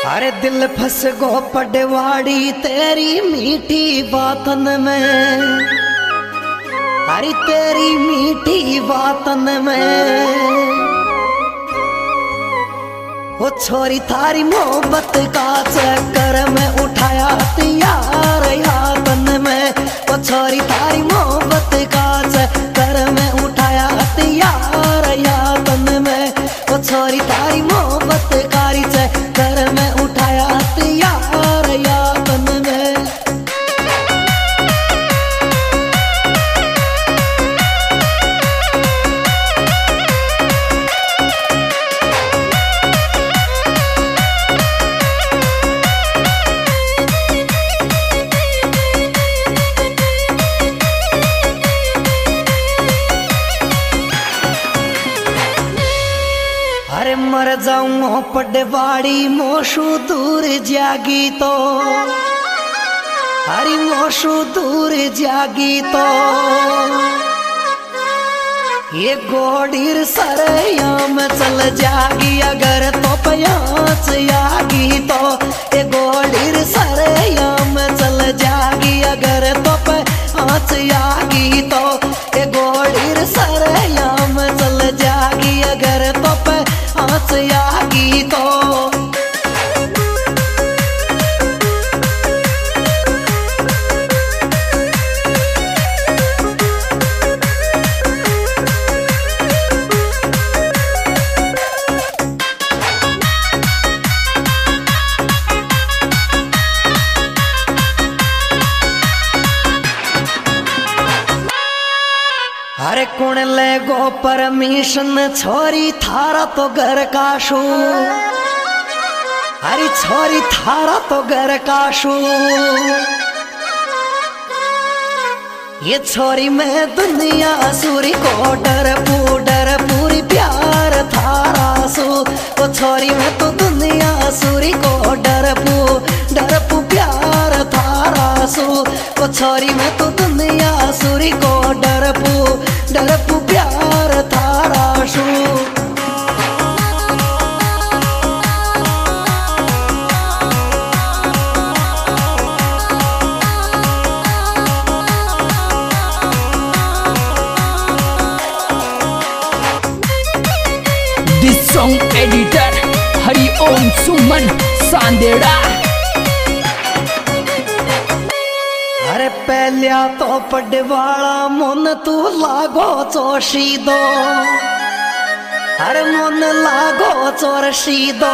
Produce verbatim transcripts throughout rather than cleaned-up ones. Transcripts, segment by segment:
अरे दिल फंस गो पडवाड़ी तेरी मीठी बातन में, अरे तेरी मीठी बातन में। वो छोरी थारी मोहब्बत का चक्कर में उठाया हथियार यातन में। वो छोरी थारी मोहब्बत का चक्कर में उठाया हथियार यातन में। वो छोरी थारी मोहब्बत कारी चक्कर में उठाया हथियार यातन में। अरे मर जाऊं पडवाड़ी मोशू दूर जागी तो, अरे मोशू दूर जागी तो। ये गोडीर सरया में चल जागी अगर तो प्याच आगी तो। ये गोडीर सरया में चल जागी अगर तो प्याच आगी तो। ये गोडीर सरया में चल जागी अगर तो प्याच आगी तो। अरे कौन ले गो परमिशन छोरी थारा तो घर का शू। अरे छोरी थारा तो घर का शू। ये छोरी में दुनिया सूरी को डर पू डर पूरी प्यार थारा सू। वो छोरी में तो दुनिया सूरी को डर पू डर पू प्यार थारा सू। वो छोरी में तो दुनिया सूरी को डर पू डर पू प्यार थारा शू। This song editor Hari Om Suman Sandera। अरे पहलिया तो पडवाला मन तू लागो चोशी दो। अरे मन लागो चोरशी दो।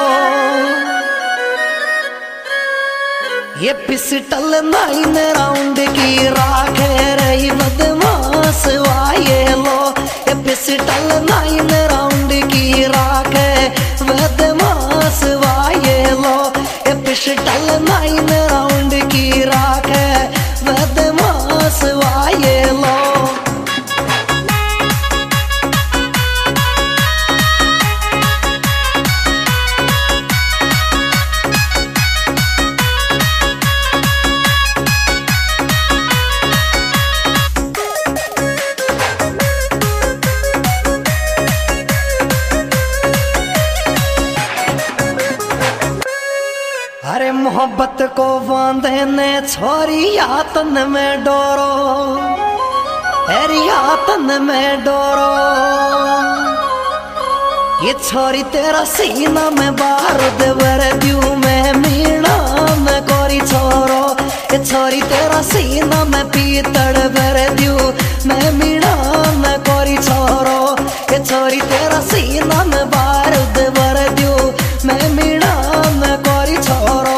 ये पिस्टल नाइन राउंड की राखे रही बदमाश वाये लो। ये पिस्टल नाइन राउंड की राखे बदमाश वाये लो। ये पिस्टल नाइन राउंड की राखे बदमाश वाये लो। अरे मोहब्बत को बांधे ने छोरी यातन में डोरो। अरे यातन में डोरो। ये छोरी तेरा सीना में बारूद भर दूं मैं मीणा में गोरी छोरो। ये छोरी तेरा सीना में पीतड़ भर दूं मैं मीणा में गोरी छोरो। ये छोरी तेरा सीना में बारूद भर दूं मैं मीणा में गोरी छोरो।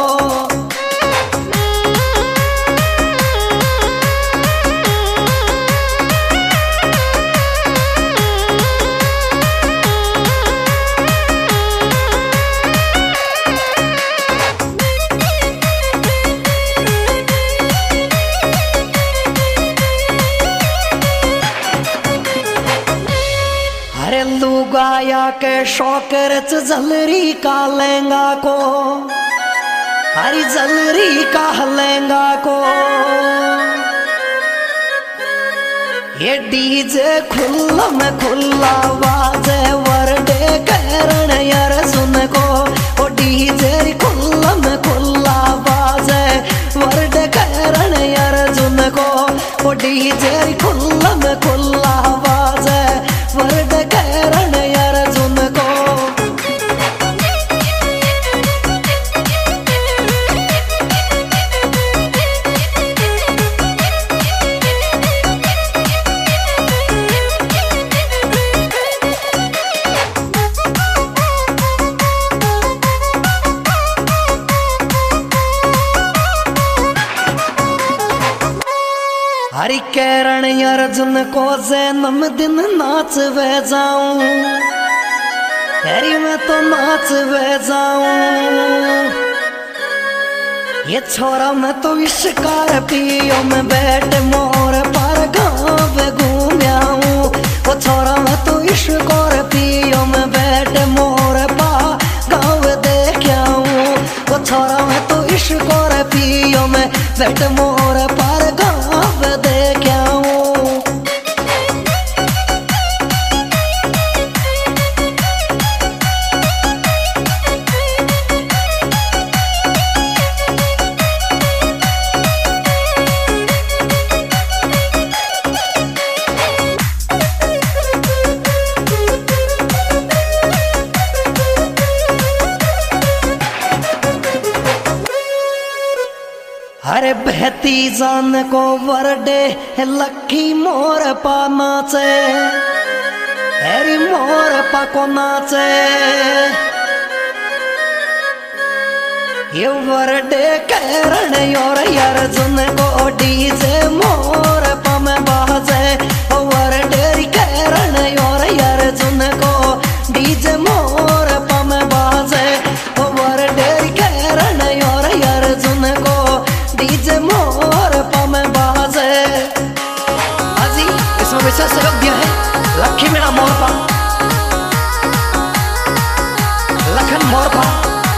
अरे लुगाया के शौकर जलरी का लहंगा को। हरी जलरी का लहंगा को। ये डीजे खुल्ला में खुल्ला वाजे वरडे करण यार सुन को। ओ डीजे खुल्ला डीजे खुल्ला में खुल्ला आवाज है वर्ड करण अर्जुन को। हरि करण अर्जुन को जन्म दिन नाच वे जाऊं, हरी मैं तो नाच वे जाऊं। ये छोरा मैं तो विश्वकार पियो में बैठ मोर पर गाँव घूमया हूँ। वो छोरा मैं तो विश्वकार पियो में बैठ मोर पा गाँव देखा हूँ। वो छोरा मैं तो विश्वकार पियो में बैठ मोर पर गाँव देखा हूँ। अरे बहती जान को वरडे लखी मोर पा नाचे, अरे मोर पा को नाचे। ये वरडे करण और अर्जुन को डीजे मोर पा में बाजे। वरडे करण और अर्जुन को डीजे मोर पा में बाजे। वरडे करण और अर्जुन को डीजे मोर पा में बाजे। हाजी इसमें विशेष सहयोग दिया है लखी मेरा मोर पा, लखन मोर पा।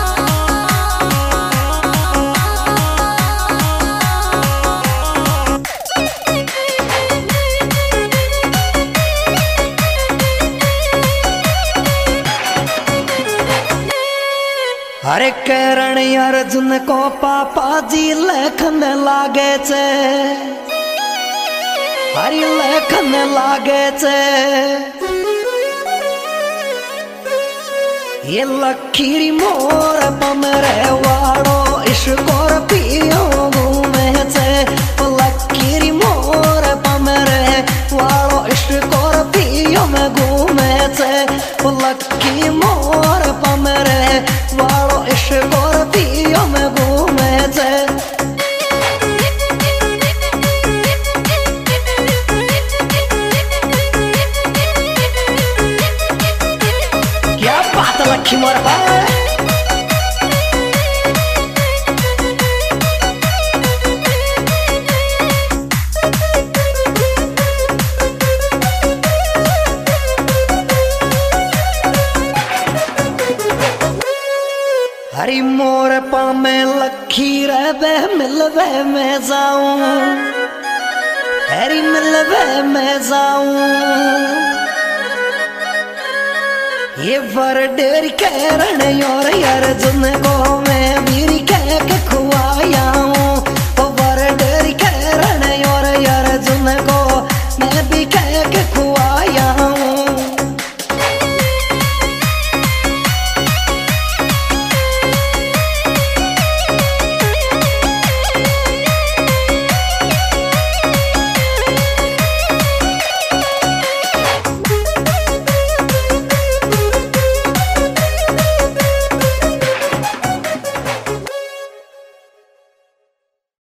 हरे करण अर्जुन को पापा जी लेखन लागे छे, हरी लेखन लागे छे। ये लखीरी मोर पमरे वाड़ो ईश्वर पियो घूमे छे। लखीरी मोर पमरे वाड़ो ईश्वर पियो में घूमे छे। लखी मोर पमरे वाड़ो ईश्वर पियो में घूमे छे। क्या बात लखी मोर पा। हरी मोर पा में लखी रवे मिलवे में जाऊं, हरी मिलवे में जाऊं। ये वरडेर करण और अर्जुन को मैं